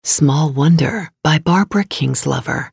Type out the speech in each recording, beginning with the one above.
Small Wonder by Barbara Kingslover.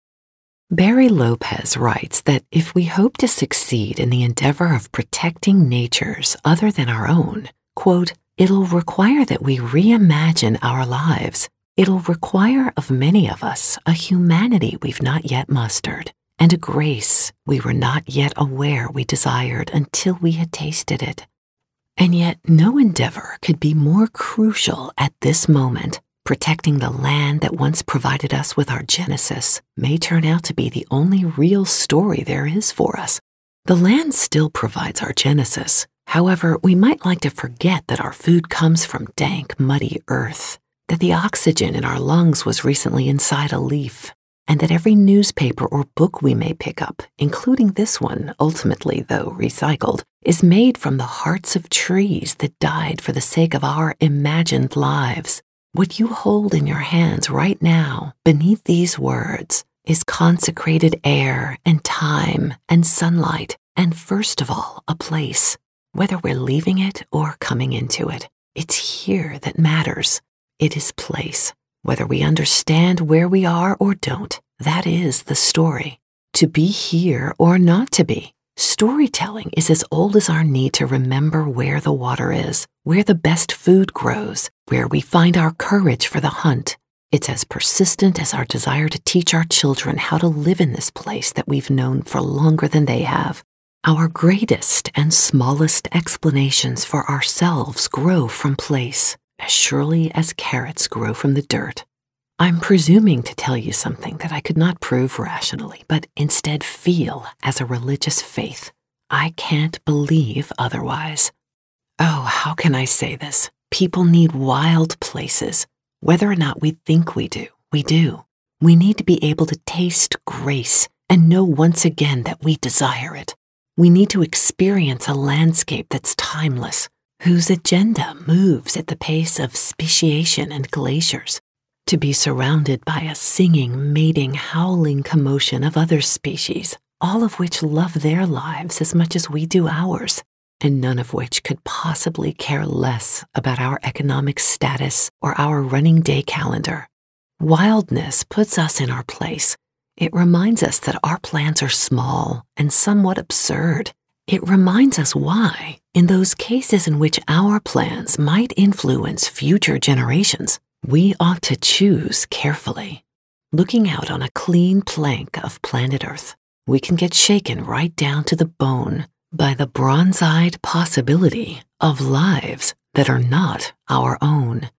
Barry Lopez writes that if we hope to succeed in the endeavor of protecting natures other than our own, quote, it'll require that we reimagine our lives. It'll require of many of us a humanity we've not yet mustered, and a grace we were not yet aware we desired until we had tasted it. And yet no endeavor could be more crucial at this moment. Protecting the land that once provided us with our genesis may turn out to be the only real story there is for us. The land still provides our genesis. However, we might like to forget that our food comes from dank, muddy earth, that the oxygen in our lungs was recently inside a leaf, and that every newspaper or book we may pick up, including this one, ultimately though recycled, is made from the hearts of trees that died for the sake of our imagined lives. What you hold in your hands right now, beneath these words, is consecrated air and time and sunlight, and first of all, a place. Whether we're leaving it or coming into it, it's here that matters. It is place. Whether we understand where we are or don't, that is the story. To be here or not to be. Storytelling is as old as our need to remember where the water is, where the best food grows, where we find our courage for the hunt. It's as persistent as our desire to teach our children how to live in this place that we've known for longer than they have. Our greatest and smallest explanations for ourselves grow from place, as surely as carrots grow from the dirt. I'm presuming to tell you something that I could not prove rationally, but instead feel as a religious faith. I can't believe otherwise. Oh, how can I say this? People need wild places. Whether or not we think we do, we do. We need to be able to taste grace and know once again that we desire it. We need to experience a landscape that's timeless, whose agenda moves at the pace of speciation and glaciers. To be surrounded by a singing, mating, howling commotion of other species, all of which love their lives as much as we do ours, and none of which could possibly care less about our economic status or our running day calendar. Wildness puts us in our place. It reminds us that our plans are small and somewhat absurd. It reminds us why, in those cases in which our plans might influence future generations, we ought to choose carefully. Looking out on a clean plank of planet Earth, we can get shaken right down to the bone by the bronze-eyed possibility of lives that are not our own.